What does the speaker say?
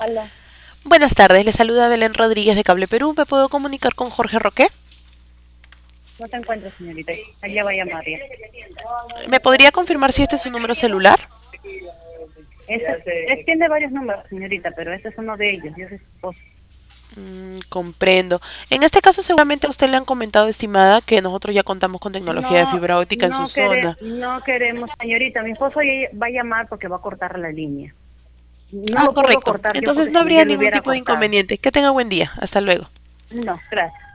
Aló, Buenas tardes, le saluda Belén Rodríguez de Cable Perú. ¿Me puedo comunicar con Jorge Roque? no se encuentra, señorita. Allá va a llamar ya. ¿Me podría confirmar si este es su número celular? Tiene varios números, señorita, pero este es uno de ellos. Yo soy su esposo. Comprendo. En este caso, seguramente a usted le han comentado, estimada, que nosotros ya contamos con tecnología de No, fibra óptica en su zona. no queremos, señorita. Mi esposo ya va a llamar porque va a cortar la línea. No Ah, lo puedo correcto. cortar yo Entonces porque no si no habría ya lo ningún hubiera tipo de cortado. inconveniente. Que tenga buen día. Hasta luego. No, gracias.